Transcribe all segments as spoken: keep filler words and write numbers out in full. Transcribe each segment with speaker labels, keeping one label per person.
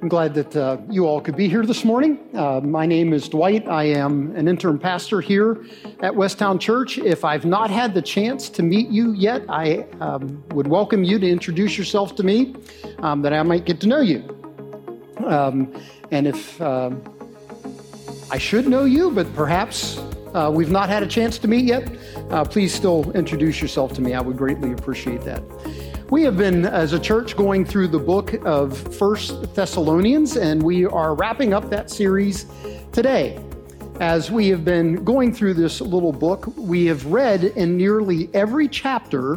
Speaker 1: I'm glad that uh, you all could be here this morning. Uh, my name is Dwight. I am an interim pastor here at Westtown Church. If I've not had the chance to meet you yet, I um, would welcome you to introduce yourself to me, um, that I might get to know you. Um, and if uh, I should know you, but perhaps uh, we've not had a chance to meet yet, uh, please still introduce yourself to me. I would greatly appreciate that. We have been, as a church, going through the book of First Thessalonians, and we are wrapping up that series today. As we have been going through this little book, we have read in nearly every chapter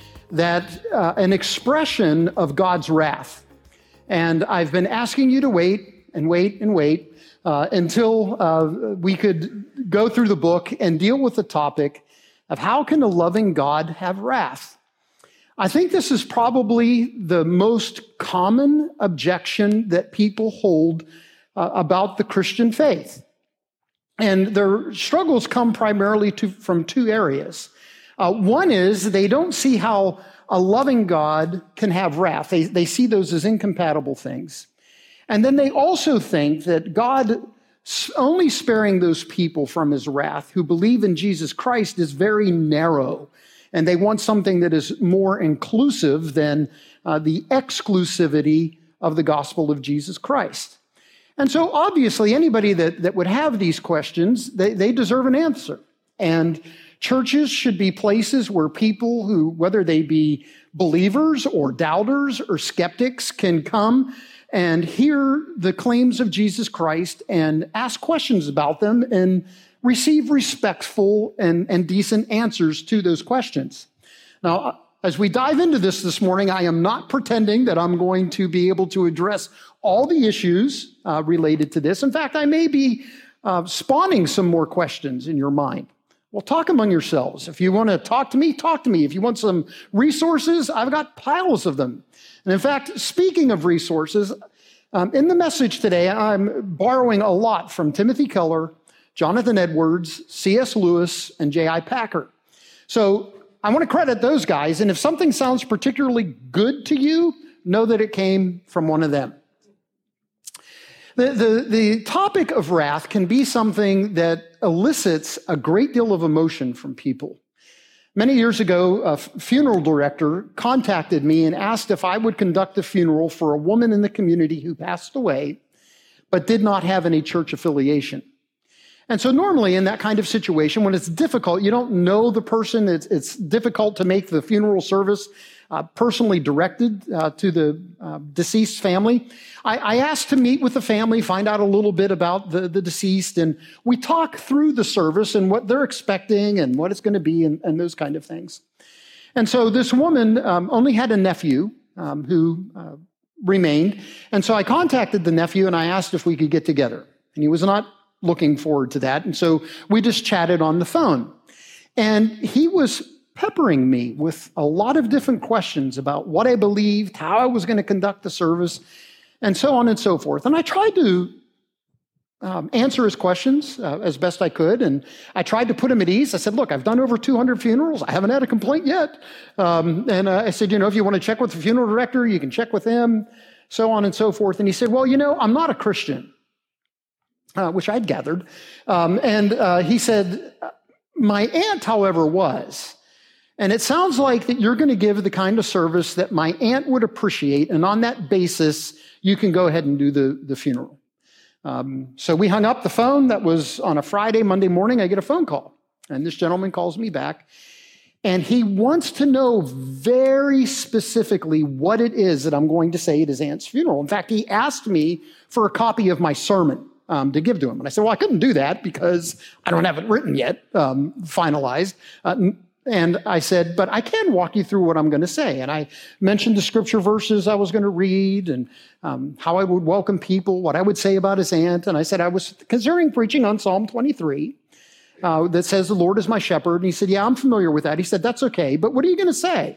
Speaker 1: that uh, an expression of God's wrath. And I've been asking you to wait and wait and wait uh, until uh, we could go through the book and deal with the topic of how can a loving God have wrath? I think this is probably the most common objection that people hold uh, about the Christian faith. And their struggles come primarily to, from two areas. Uh, one is they don't see how a loving God can have wrath. They, they see those as incompatible things. And then they also think that God only sparing those people from his wrath who believe in Jesus Christ is very narrow. And they want something that is more inclusive than uh, the exclusivity of the gospel of Jesus Christ. And so obviously anybody that, that would have these questions, they, they deserve an answer. And churches should be places where people who, whether they be believers or doubters or skeptics, can come and hear the claims of Jesus Christ and ask questions about them and receive respectful and, and decent answers to those questions. Now, as we dive into this this morning, I am not pretending that I'm going to be able to address all the issues uh, related to this. In fact, I may be uh, spawning some more questions in your mind. Well, talk among yourselves. If you want to talk to me, talk to me. If you want some resources, I've got piles of them. And in fact, speaking of resources, um, in the message today, I'm borrowing a lot from Timothy Keller, Jonathan Edwards, C S Lewis, and J I Packer. So I want to credit those guys, and if something sounds particularly good to you, know that it came from one of them. The, the, the topic of wrath can be something that elicits a great deal of emotion from people. Many years ago, a funeral director contacted me and asked if I would conduct a funeral for a woman in the community who passed away, but did not have any church affiliation. And so normally in that kind of situation, when it's difficult, you don't know the person, it's, it's difficult to make the funeral service uh, personally directed uh, to the uh, deceased family. I, I asked to meet with the family, find out a little bit about the, the deceased, and we talk through the service and what they're expecting and what it's going to be and, and those kind of things. And so this woman um, only had a nephew um, who uh, remained. And so I contacted the nephew and I asked if we could get together. And he was not looking forward to that. And so we just chatted on the phone. And he was peppering me with a lot of different questions about what I believed, how I was going to conduct the service, and so on and so forth. And I tried to um, answer his questions uh, as best I could. And I tried to put him at ease. I said, look, I've done over two hundred funerals. I haven't had a complaint yet. Um, and uh, I said, you know, if you want to check with the funeral director, you can check with him, so on and so forth. And he said, well, you know, I'm not a Christian. Uh, which I'd gathered. Um, and uh, he said, my aunt, however, was. And it sounds like that you're going to give the kind of service that my aunt would appreciate. And on that basis, you can go ahead and do the, the funeral. Um, so we hung up the phone. That was on a Friday. Monday morning, I get a phone call. And this gentleman calls me back. And he wants to know very specifically what it is that I'm going to say at his aunt's funeral. In fact, he asked me for a copy of my sermon Um, to give to him. And I said, well, I couldn't do that because I don't have it written yet, um, finalized. Uh, and I said, but I can walk you through what I'm going to say. And I mentioned the scripture verses I was going to read and um, how I would welcome people, what I would say about his aunt. And I said, I was considering preaching on Psalm twenty-three uh, that says, the Lord is my shepherd. And he said, yeah, I'm familiar with that. He said, that's okay. But what are you going to say?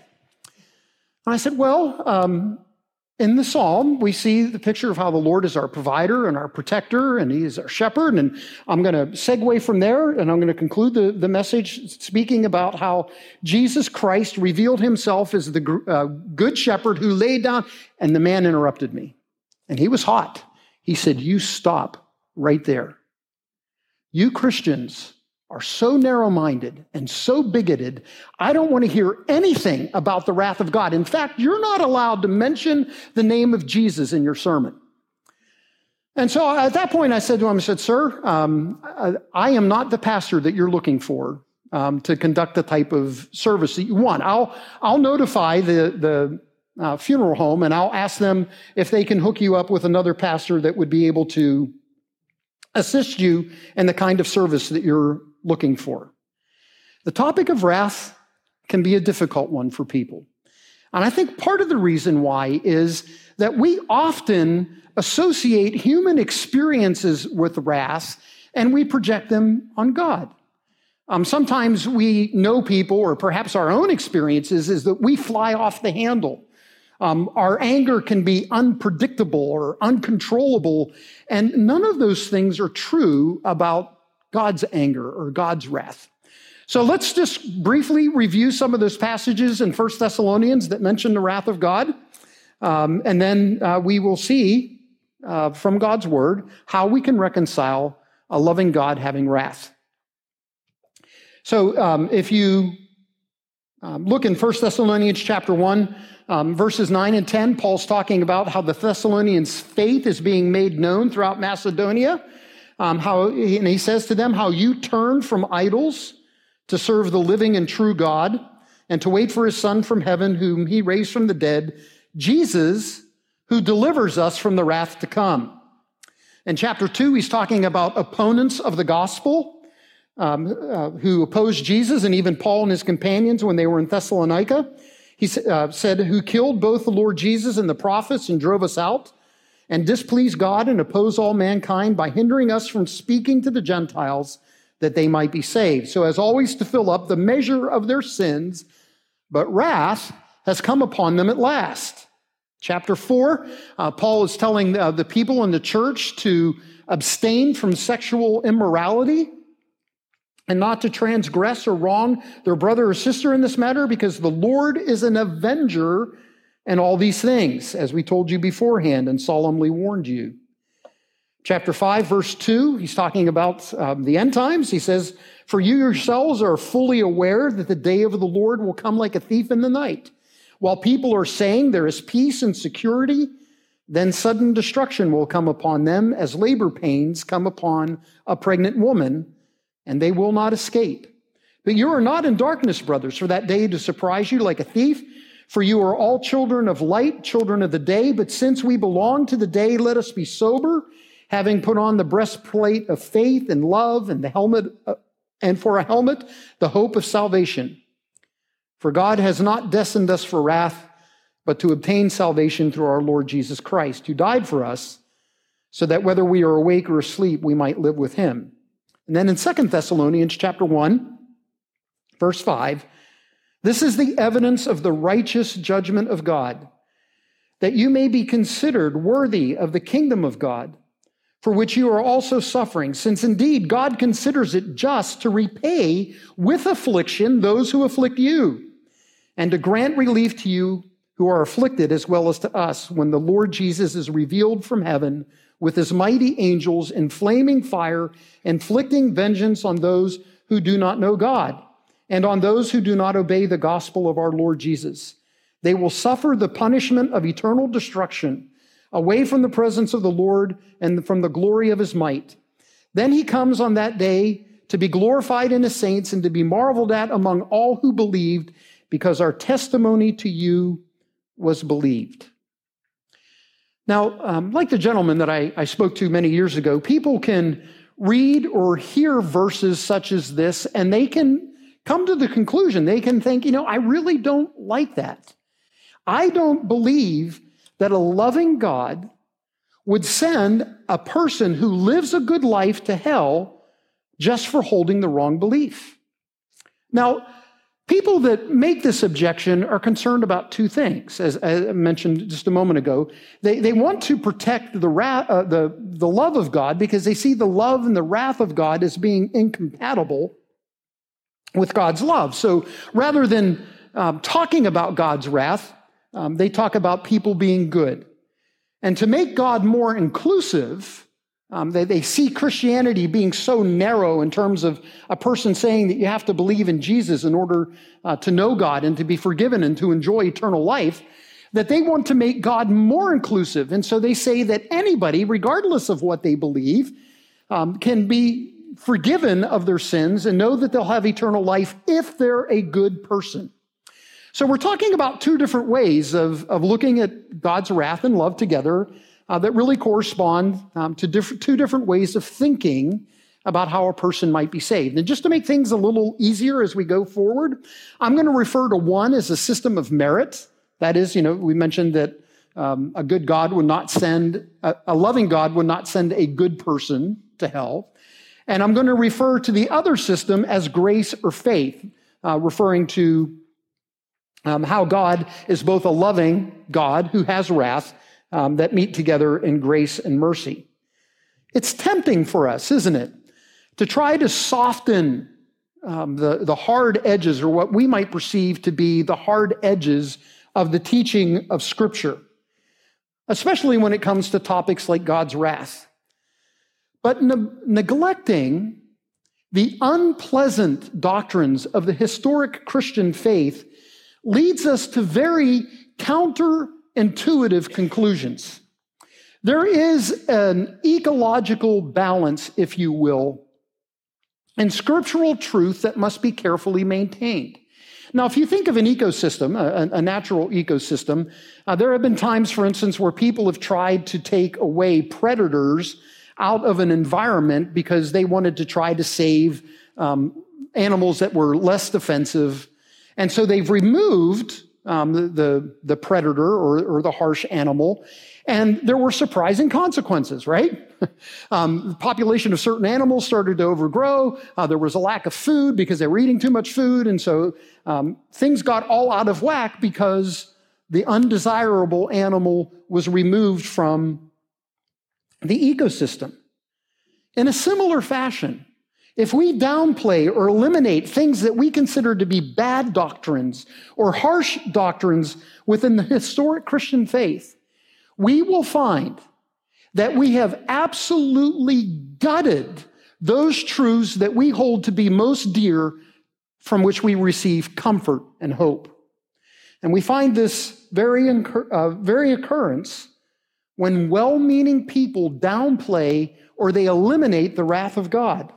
Speaker 1: And I said, well, um, in the psalm, we see the picture of how the Lord is our provider and our protector, and he is our shepherd. And I'm going to segue from there, and I'm going to conclude the, the message speaking about how Jesus Christ revealed himself as the uh, good shepherd who laid down, and the man interrupted me. And he was hot. He said, you stop right there. You Christians are so narrow-minded and so bigoted, I don't want to hear anything about the wrath of God. In fact, you're not allowed to mention the name of Jesus in your sermon. And so at that point, I said to him, I said, sir, um, I am not the pastor that you're looking for um, to conduct the type of service that you want. I'll, I'll notify the, the uh, funeral home, and I'll ask them if they can hook you up with another pastor that would be able to assist you in the kind of service that you're looking for. The topic of wrath can be a difficult one for people. And I think part of the reason why is that we often associate human experiences with wrath and we project them on God. Um, sometimes we know people, or perhaps our own experiences, is that we fly off the handle. Um, our anger can be unpredictable or uncontrollable, and none of those things are true about God's anger or God's wrath. So let's just briefly review some of those passages in First Thessalonians that mention the wrath of God, um, and then uh, we will see uh, from God's word how we can reconcile a loving God having wrath. So um, if you um, look in First Thessalonians chapter one, um, verses nine and ten, Paul's talking about how the Thessalonians' faith is being made known throughout Macedonia. Um, how, and he says to them, how you turn from idols to serve the living and true God, and to wait for his Son from heaven, whom he raised from the dead, Jesus, who delivers us from the wrath to come. In chapter two, he's talking about opponents of the gospel, um, uh, who opposed Jesus, and even Paul and his companions when they were in Thessalonica. He uh, said, who killed both the Lord Jesus and the prophets and drove us out, and displeased God and opposed all mankind by hindering us from speaking to the Gentiles that they might be saved. So as always to fill up the measure of their sins, but wrath has come upon them at last. Chapter four, uh, Paul is telling uh, the people in the church to abstain from sexual immorality and not to transgress or wrong their brother or sister in this matter, because the Lord is an avenger in all these things, as we told you beforehand and solemnly warned you. Chapter five, verse two, he's talking about um, the end times. He says, for you yourselves are fully aware that the day of the Lord will come like a thief in the night. While people are saying there is peace and security, then sudden destruction will come upon them as labor pains come upon a pregnant woman, and they will not escape. But you are not in darkness, brothers, for that day to surprise you like a thief. For you are all children of light, children of the day. But since we belong to the day, let us be sober, having put on the breastplate of faith and love, and the helmet, uh, and for a helmet, the hope of salvation. For God has not destined us for wrath, but to obtain salvation through our Lord Jesus Christ, who died for us, so that whether we are awake or asleep, we might live with him. And then in Second Thessalonians chapter one, verse five, this is the evidence of the righteous judgment of God, that you may be considered worthy of the kingdom of God, for which you are also suffering, since indeed God considers it just to repay with affliction those who afflict you, and to grant relief to you who are afflicted as well as to us, when the Lord Jesus is revealed from heaven with his mighty angels in flaming fire, inflicting vengeance on those who do not know God, and on those who do not obey the gospel of our Lord Jesus. They will suffer the punishment of eternal destruction, away from the presence of the Lord and from the glory of his might. Then he comes on that day to be glorified in his saints and to be marveled at among all who believed, because our testimony to you was believed. Now, um, like the gentleman that I, I spoke to many years ago, people can read or hear verses such as this, and they can come to the conclusion, they can think, you know, I really don't like that. I don't believe that a loving God would send a person who lives a good life to hell just for holding the wrong belief. Now, people that make this objection are concerned about two things, as I mentioned just a moment ago. They, they want to protect the, wrath, uh, the, the love of God because they see the love and the wrath of God as being incompatible with God's love. So rather than um, talking about God's wrath, um, they talk about people being good. And to make God more inclusive, um, they, they see Christianity being so narrow in terms of a person saying that you have to believe in Jesus in order uh, to know God and to be forgiven and to enjoy eternal life, that they want to make God more inclusive. And so they say that anybody, regardless of what they believe, um, can be forgiven of their sins and know that they'll have eternal life if they're a good person. So we're talking about two different ways of, of looking at God's wrath and love together uh, that really correspond um, to different, two different ways of thinking about how a person might be saved. And just to make things a little easier as we go forward, I'm going to refer to one as a system of merit. That is, you know, we mentioned that um, a good God would not send, a, a loving God would not send a good person to hell. And I'm going to refer to the other system as grace or faith, uh, referring to um, how God is both a loving God who has wrath um, that meet together in grace and mercy. It's tempting for us, isn't it, to try to soften um, the, the hard edges, or what we might perceive to be the hard edges of the teaching of Scripture, especially when it comes to topics like God's wrath. But ne- neglecting the unpleasant doctrines of the historic Christian faith leads us to very counterintuitive conclusions. There is an ecological balance, if you will, in scriptural truth that must be carefully maintained. Now, if you think of an ecosystem, a, a natural ecosystem, uh, there have been times, for instance, where people have tried to take away predators out of an environment because they wanted to try to save um, animals that were less defensive. And so they've removed um, the, the, the predator or, or the harsh animal. And there were surprising consequences, right? um, the population of certain animals started to overgrow. Uh, there was a lack of food because they were eating too much food. And so um, things got all out of whack because the undesirable animal was removed from the ecosystem. In a similar fashion, if we downplay or eliminate things that we consider to be bad doctrines or harsh doctrines within the historic Christian faith, we will find that we have absolutely gutted those truths that we hold to be most dear, from which we receive comfort and hope. And we find this very, uh, very occurrence when well-meaning people downplay or they eliminate the wrath of God.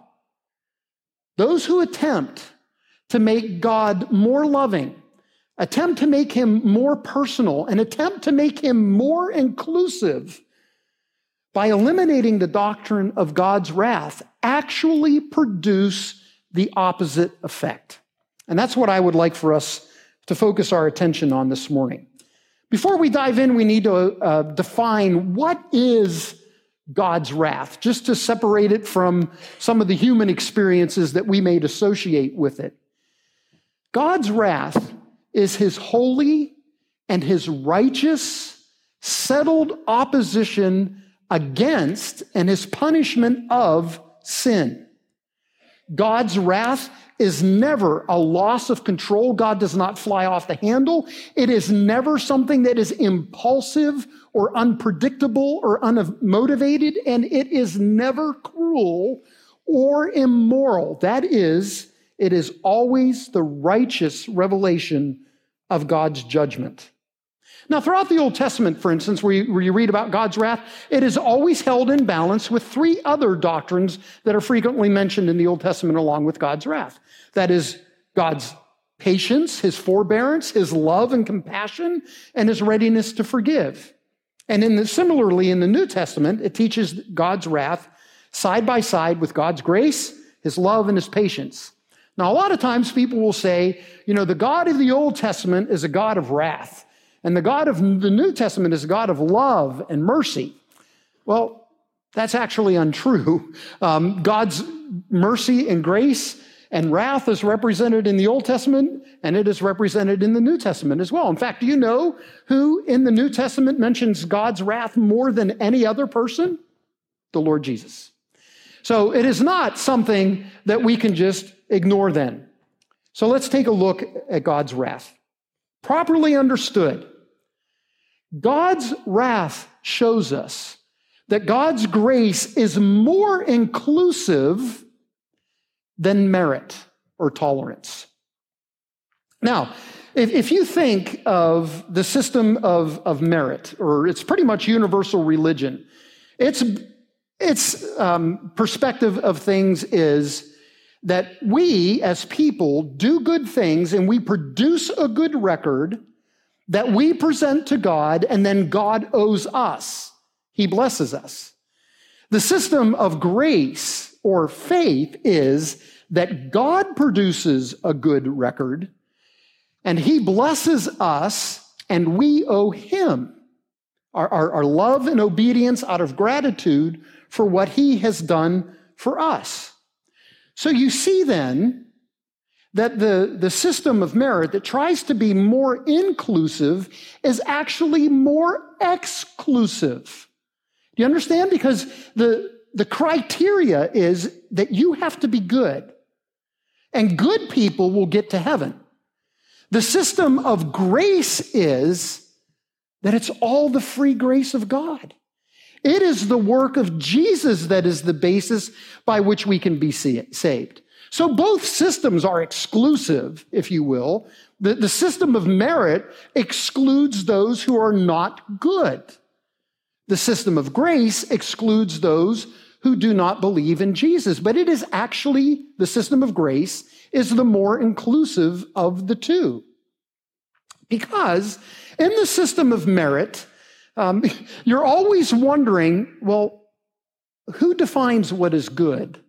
Speaker 1: Those who attempt to make God more loving, attempt to make him more personal, and attempt to make him more inclusive by eliminating the doctrine of God's wrath actually produce the opposite effect. And that's what I would like for us to focus our attention on this morning. Before we dive in, we need to uh, define what is God's wrath, just to separate it from some of the human experiences that we may associate with it. God's wrath is his holy and his righteous, settled opposition against and his punishment of sin. God's wrath is never a loss of control. God does not fly off the handle. It is never something that is impulsive or unpredictable or unmotivated, and it is never cruel or immoral. That is, it is always the righteous revelation of God's judgment. Now, throughout the Old Testament, for instance, where you, where you read about God's wrath, it is always held in balance with three other doctrines that are frequently mentioned in the Old Testament along with God's wrath. That is God's patience, his forbearance, his love and compassion, and his readiness to forgive. And in the, similarly, in the New Testament, it teaches God's wrath side by side with God's grace, his love, and his patience. Now, a lot of times people will say, you know, the God of the Old Testament is a God of wrath, and the God of the New Testament is a God of love and mercy. Well, that's actually untrue. Um, God's mercy and grace and wrath is represented in the Old Testament, and it is represented in the New Testament as well. In fact, do you know who in the New Testament mentions God's wrath more than any other person? The Lord Jesus. So it is not something that we can just ignore then. So let's take a look at God's wrath. Properly understood, God's wrath shows us that God's grace is more inclusive than merit or tolerance. Now, if, if you think of the system of, of merit, or it's pretty much universal religion, its, its um, perspective of things is that we as people do good things and we produce a good record that we present to God, and then God owes us. He blesses us. The system of grace or faith is that God produces a good record and he blesses us and we owe him our, our, our love and obedience out of gratitude for what he has done for us. So you see then that the, the system of merit that tries to be more inclusive is actually more exclusive. Do you understand? Because the, the criteria is that you have to be good, and good people will get to heaven. The system of grace is that it's all the free grace of God. It is the work of Jesus that is the basis by which we can be saved. So both systems are exclusive, if you will. The, the system of merit excludes those who are not good. The system of grace excludes those who do not believe in Jesus. But it is actually, the system of grace is the more inclusive of the two. Because in the system of merit, um, you're always wondering, well, who defines what is good?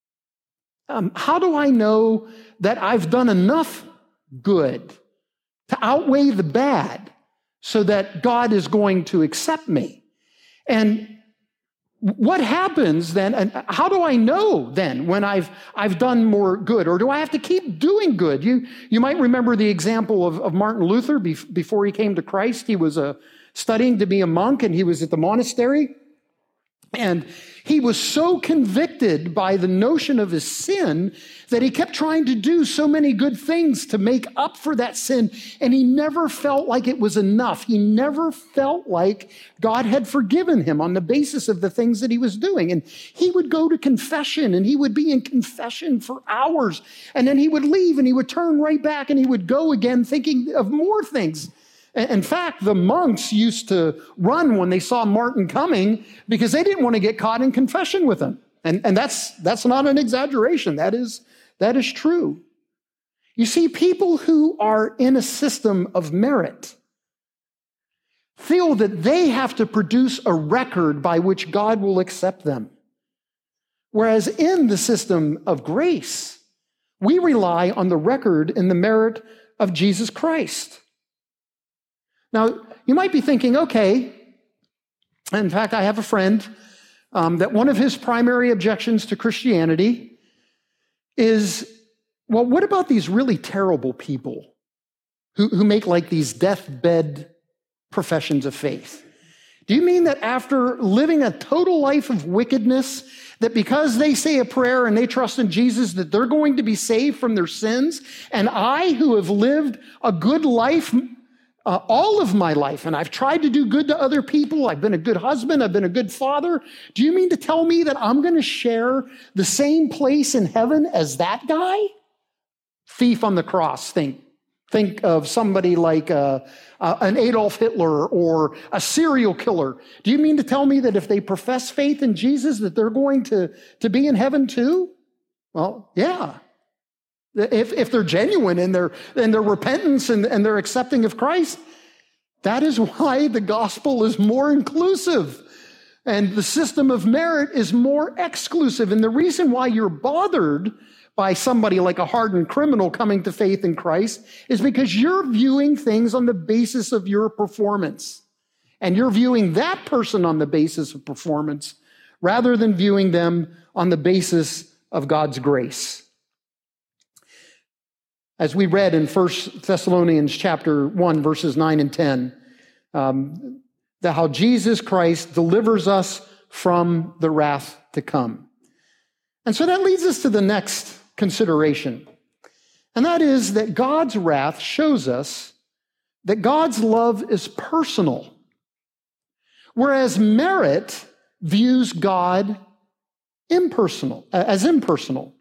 Speaker 1: Um, how do I know that I've done enough good to outweigh the bad so that God is going to accept me? And what happens then, and how do I know then when I've I've done more good, or do I have to keep doing good? You you might remember the example of, of Martin Luther before he came to Christ. He was uh, studying to be a monk, and he was at the monastery. And he was so convicted by the notion of his sin that he kept trying to do so many good things to make up for that sin. And he never felt like it was enough. He never felt like God had forgiven him on the basis of the things that he was doing. And he would go to confession, and he would be in confession for hours. And then he would leave, and he would turn right back, and he would go again thinking of more things. In fact, the monks used to run when they saw Martin coming because they didn't want to get caught in confession with him. And, and that's, that's not an exaggeration. That is, that is true. You see, people who are in a system of merit feel that they have to produce a record by which God will accept them. Whereas in the system of grace, we rely on the record and the merit of Jesus Christ. Now, you might be thinking, okay, in fact, I have a friend um, that one of his primary objections to Christianity is, well, what about these really terrible people who, who make like these deathbed professions of faith? Do you mean that after living a total life of wickedness, that because they say a prayer and they trust in Jesus, that they're going to be saved from their sins? And I, who have lived a good life Uh, all of my life, and I've tried to do good to other people, I've been a good husband, I've been a good father, do you mean to tell me that I'm going to share the same place in heaven as that guy? Thief on the cross, think. Think of somebody like uh, uh, an Adolf Hitler or a serial killer. Do you mean to tell me that if they profess faith in Jesus that they're going to, to be in heaven too? Well, yeah. If, if they're genuine in their, in their repentance and, and their accepting of Christ, that is why the gospel is more inclusive and the system of merit is more exclusive. And the reason why you're bothered by somebody like a hardened criminal coming to faith in Christ is because you're viewing things on the basis of your performance. And you're viewing that person on the basis of performance rather than viewing them on the basis of God's grace. As we read in First Thessalonians chapter one, verses nine and ten, um, that how Jesus Christ delivers us from the wrath to come. And so that leads us to the next consideration. And that is that God's wrath shows us that God's love is personal. whereas merit views God impersonal, as impersonal.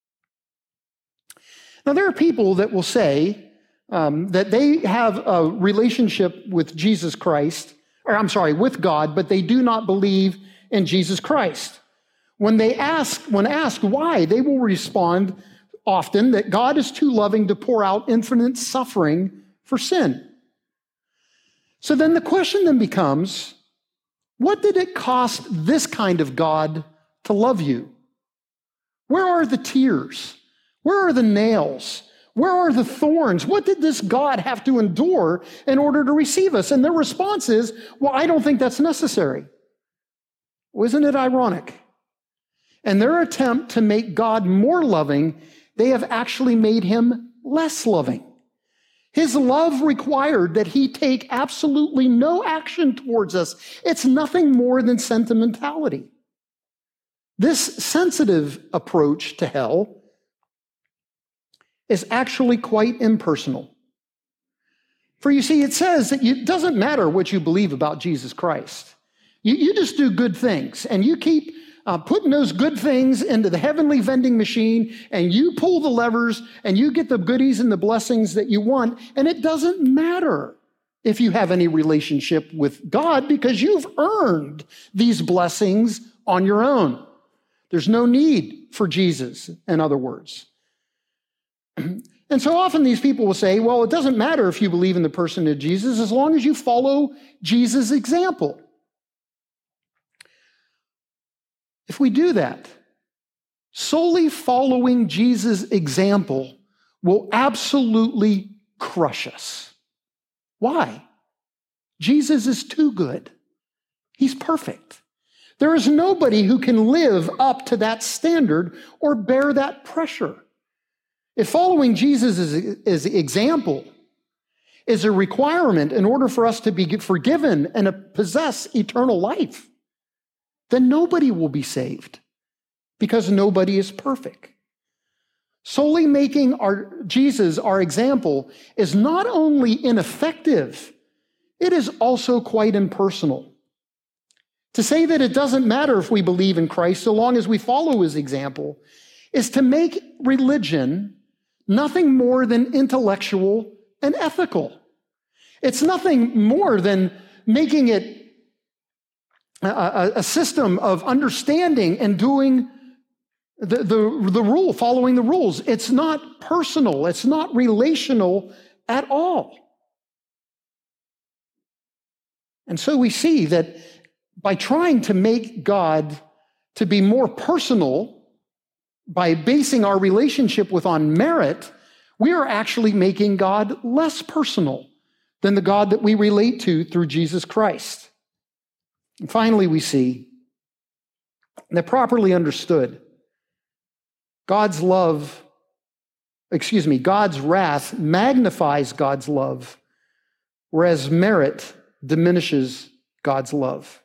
Speaker 1: Now, there are people that will say um, that they have a relationship with Jesus Christ, or I'm sorry, with God, but they do not believe in Jesus Christ. When they ask, when asked why, they will respond often that God is too loving to pour out infinite suffering for sin. So then the question then becomes, what did it cost this kind of God to love you? Where are the tears? Where are the nails? Where are the thorns? What did this God have to endure in order to receive us? And their response is, well, I don't think that's necessary. Well, isn't it ironic? In their attempt to make God more loving, they have actually made him less loving. His love required that he take absolutely no action towards us. It's nothing more than sentimentality. This sensitive approach to hell is actually quite impersonal. For you see, it says that it doesn't matter what you believe about Jesus Christ. You, you just do good things, and you keep uh, putting those good things into the heavenly vending machine, and you pull the levers, and you get the goodies and the blessings that you want, and it doesn't matter if you have any relationship with God because you've earned these blessings on your own. There's no need for Jesus, in other words. And so often these people will say, well, it doesn't matter if you believe in the person of Jesus as long as you follow Jesus' example. If we do that, solely following Jesus' example will absolutely crush us. Why? Jesus is too good. He's perfect. There is nobody who can live up to that standard or bear that pressure. If following Jesus as example is a requirement in order for us to be forgiven and possess eternal life, then nobody will be saved because nobody is perfect. Solely making our Jesus our example is not only ineffective, it is also quite impersonal. To say that it doesn't matter if we believe in Christ so long as we follow his example is to make religion nothing more than intellectual and ethical. It's nothing more than making it a, a, a system of understanding and doing the, the, the rule, following the rules. It's not personal. It's not relational at all. And so we see that by trying to make God to be more personal, by basing our relationship with on merit, we are actually making God less personal than the God that we relate to through Jesus Christ. And finally, we see that properly understood, God's love, excuse me, God's wrath magnifies God's love, whereas merit diminishes God's love.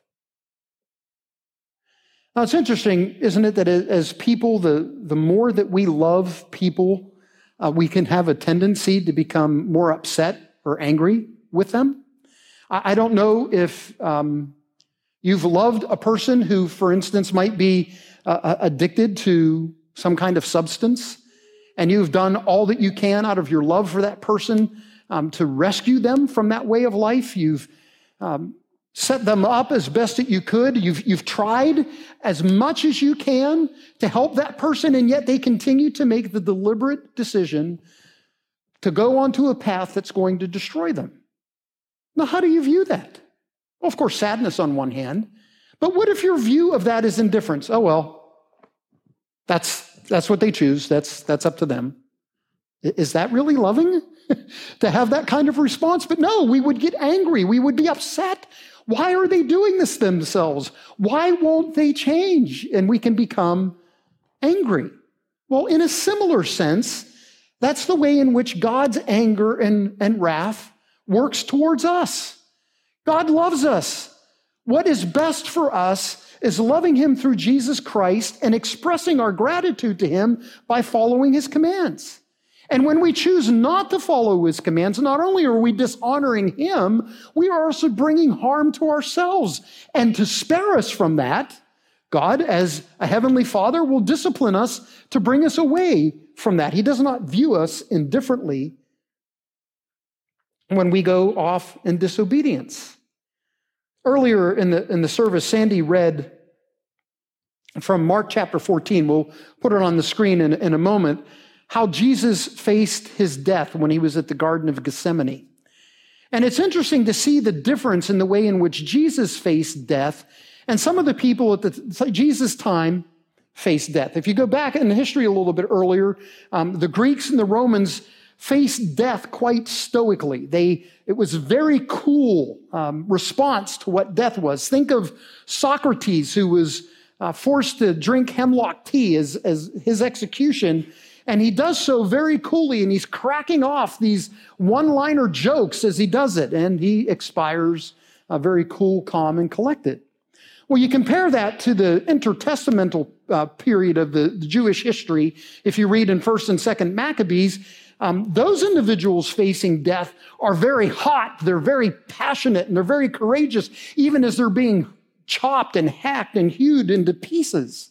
Speaker 1: Now, it's interesting, isn't it, that as people, the, the more that we love people, uh, we can have a tendency to become more upset or angry with them. I, I don't know if um, you've loved a person who, for instance, might be uh, addicted to some kind of substance, and you've done all that you can out of your love for that person um, to rescue them from that way of life. You've um, set them up as best that you could. You've, you've tried as much as you can to help that person, and yet they continue to make the deliberate decision to go onto a path that's going to destroy them. Now, how do you view that? Well, of course, sadness on one hand, but what if your view of that is indifference? Oh, well, that's, that's what they choose. That's, that's up to them. Is that really loving to have that kind of response? But no, we would get angry. We would be upset. Why are they doing this themselves? Why won't they change? And we can become angry. Well, in a similar sense, that's the way in which God's anger and, and wrath works towards us. God loves us. What is best for us is loving him through Jesus Christ and expressing our gratitude to him by following his commands. And when we choose not to follow his commands, not only are we dishonoring him, we are also bringing harm to ourselves. And to spare us from that, God, as a heavenly Father, will discipline us to bring us away from that. He does not view us indifferently when we go off in disobedience. Earlier in the, in the service, Sandy read from Mark chapter fourteen. We'll put it on the screen in, in a moment. How Jesus faced his death when he was at the Garden of Gethsemane. And it's interesting to see the difference in the way in which Jesus faced death and some of the people at the Jesus' time faced death. If you go back in history a little bit earlier, um, the Greeks and the Romans faced death quite stoically. They, it was a very cool um, response to what death was. Think of Socrates, who was uh, forced to drink hemlock tea as, as his execution. And he does so very coolly, and he's cracking off these one-liner jokes as he does it, and he expires uh, very cool, calm, and collected. Well, you compare that to the intertestamental uh, period of the, the Jewish history. If you read in First and Second Maccabees, um, those individuals facing death are very hot, they're very passionate, and they're very courageous, even as they're being chopped and hacked and hewed into pieces.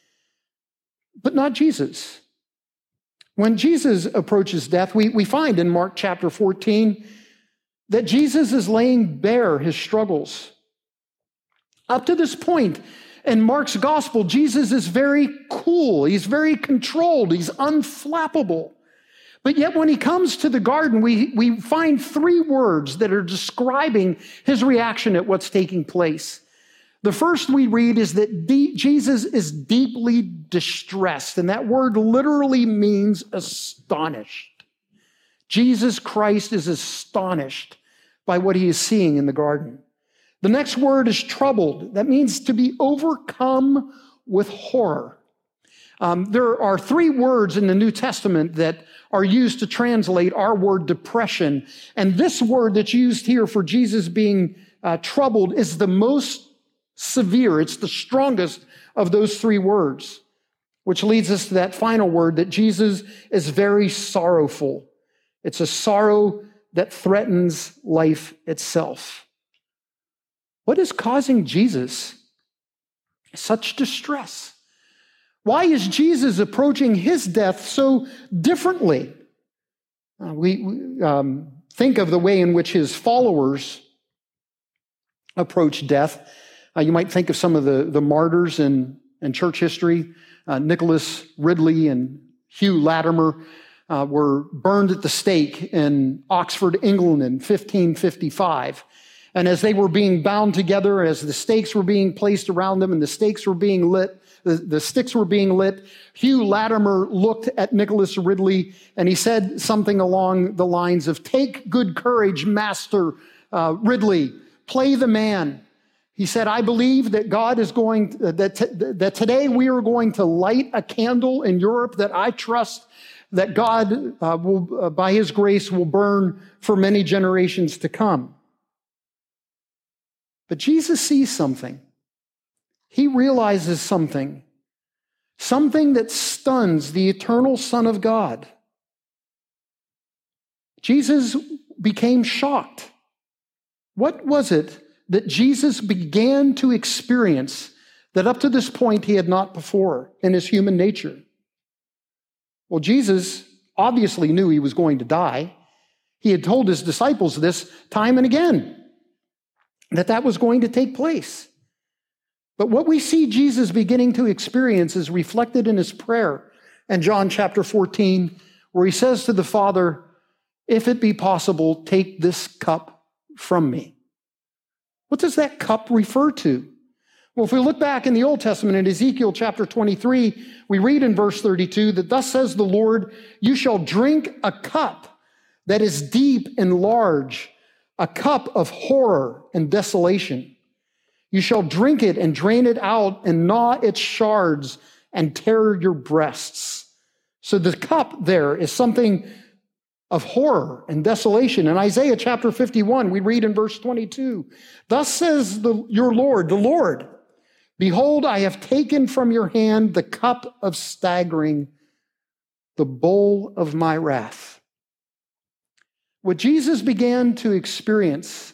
Speaker 1: But not Jesus. When Jesus approaches death, we, we find in Mark chapter fourteen that Jesus is laying bare his struggles. Up to this point in Mark's gospel, Jesus is very cool. He's very controlled. He's unflappable. But yet when he comes to the garden, we, we find three words that are describing his reaction at what's taking place. The first we read is that de- Jesus is deeply distressed, and that word literally means astonished. Jesus Christ is astonished by what he is seeing in the garden. The next word is troubled. That means to be overcome with horror. Um, there are three words in the New Testament that are used to translate our word depression, and this word that's used here for Jesus being uh, troubled is the most severe. It's the strongest of those three words, which leads us to that final word that Jesus is very sorrowful. It's a sorrow that threatens life itself. What is causing Jesus such distress? Why is Jesus approaching his death so differently? Uh, we we um, think of the way in which his followers approach death. Uh, you might think of some of the, the martyrs in, in church history. Uh, Nicholas Ridley and Hugh Latimer uh, were burned at the stake in Oxford, England in fifteen fifty-five. And as they were being bound together, as the stakes were being placed around them and the stakes were being lit, the, the sticks were being lit, Hugh Latimer looked at Nicholas Ridley and he said something along the lines of, "Take good courage, Master uh, Ridley, play the man." He said, "I believe that God is going, that, t- that today we are going to light a candle in Europe that I trust that God uh, will, uh, by his grace, will burn for many generations to come." But Jesus sees something. He realizes something, something that stuns the eternal Son of God. Jesus became shocked. What was it that Jesus began to experience that up to this point he had not before in his human nature? Well, Jesus obviously knew he was going to die. He had told his disciples this time and again, that that was going to take place. But what we see Jesus beginning to experience is reflected in his prayer in John chapter fourteen, where he says to the Father, "If it be possible, take this cup from me." What does that cup refer to? Well, if we look back in the Old Testament in Ezekiel chapter twenty-three, we read in verse thirty-two that thus says the Lord, "You shall drink a cup that is deep and large, a cup of horror and desolation. You shall drink it and drain it out and gnaw its shards and tear your breasts." So the cup there is something of horror and desolation. In Isaiah chapter fifty-one, we read in verse twenty-two, "Thus says the, your Lord, the Lord, behold, I have taken from your hand the cup of staggering, the bowl of my wrath. What Jesus began to experience,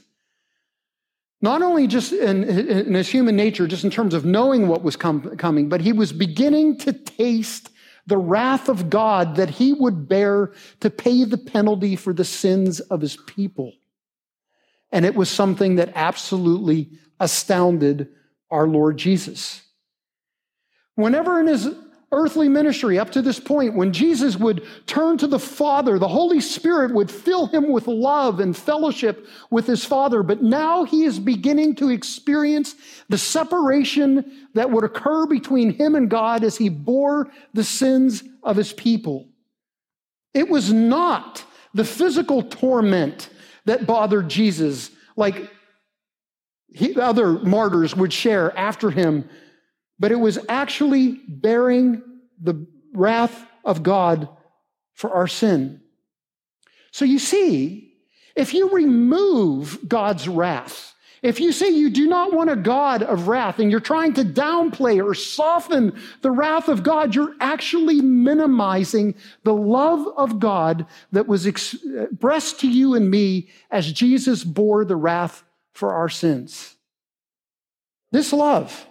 Speaker 1: not only just in, in his human nature, just in terms of knowing what was com- coming, but he was beginning to taste the wrath of God that he would bear to pay the penalty for the sins of his people. And it was something that absolutely astounded our Lord Jesus. Whenever in his earthly ministry up to this point, when Jesus would turn to the Father, the Holy Spirit would fill him with love and fellowship with his Father. But now he is beginning to experience the separation that would occur between him and God as he bore the sins of his people. It was not the physical torment that bothered Jesus like he, other martyrs would share after him, but it was actually bearing the wrath of God for our sin. So you see, if you remove God's wrath, if you say you do not want a God of wrath and you're trying to downplay or soften the wrath of God, you're actually minimizing the love of God that was expressed to you and me as Jesus bore the wrath for our sins. This love,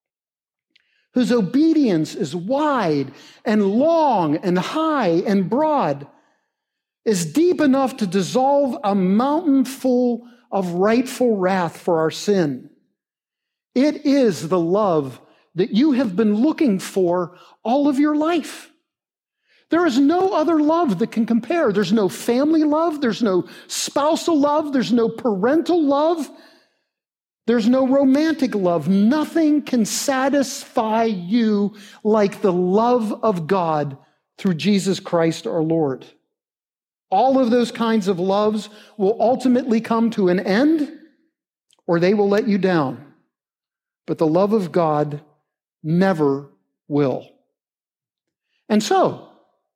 Speaker 1: whose obedience is wide and long and high and broad, is deep enough to dissolve a mountain full of rightful wrath for our sin. It is the love that you have been looking for all of your life. There is no other love that can compare. There's no family love. There's no spousal love. There's no parental love. There's no romantic love. Nothing can satisfy you like the love of God through Jesus Christ our Lord. All of those kinds of loves will ultimately come to an end, or they will let you down. But the love of God never will. And so,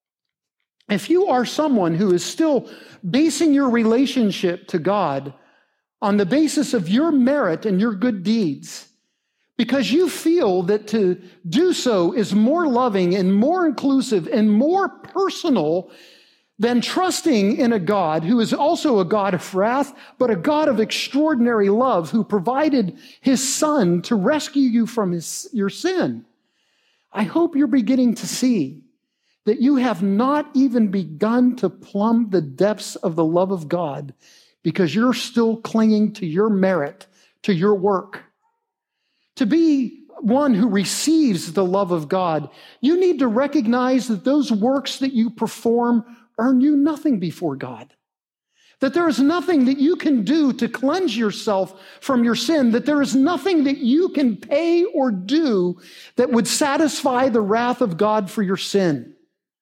Speaker 1: if you are someone who is still basing your relationship to God on the basis of your merit and your good deeds, because you feel that to do so is more loving and more inclusive and more personal than trusting in a God who is also a God of wrath, but a God of extraordinary love, who provided his Son to rescue you from his, your sin, I hope you're beginning to see that you have not even begun to plumb the depths of the love of God because you're still clinging to your merit, to your work. To be one who receives the love of God, you need to recognize that those works that you perform earn you nothing before God. That there is nothing that you can do to cleanse yourself from your sin. That there is nothing that you can pay or do that would satisfy the wrath of God for your sin.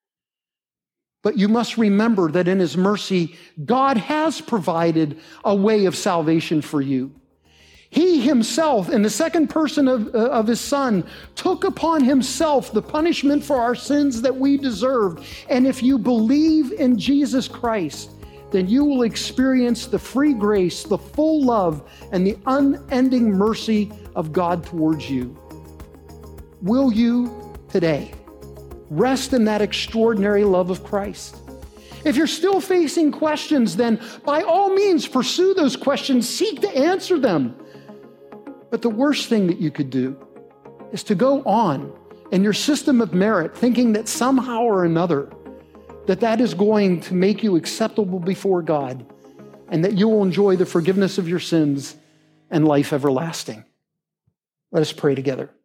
Speaker 1: But you must remember that in his mercy, God has provided a way of salvation for you. He himself, in the second person of, uh, of his Son, took upon himself the punishment for our sins that we deserved. And if you believe in Jesus Christ, then you will experience the free grace, the full love, and the unending mercy of God towards you. Will you today rest in that extraordinary love of Christ? If you're still facing questions, then by all means pursue those questions, seek to answer them. But the worst thing that you could do is to go on in your system of merit, thinking that somehow or another that that is going to make you acceptable before God and that you will enjoy the forgiveness of your sins and life everlasting. Let us pray together.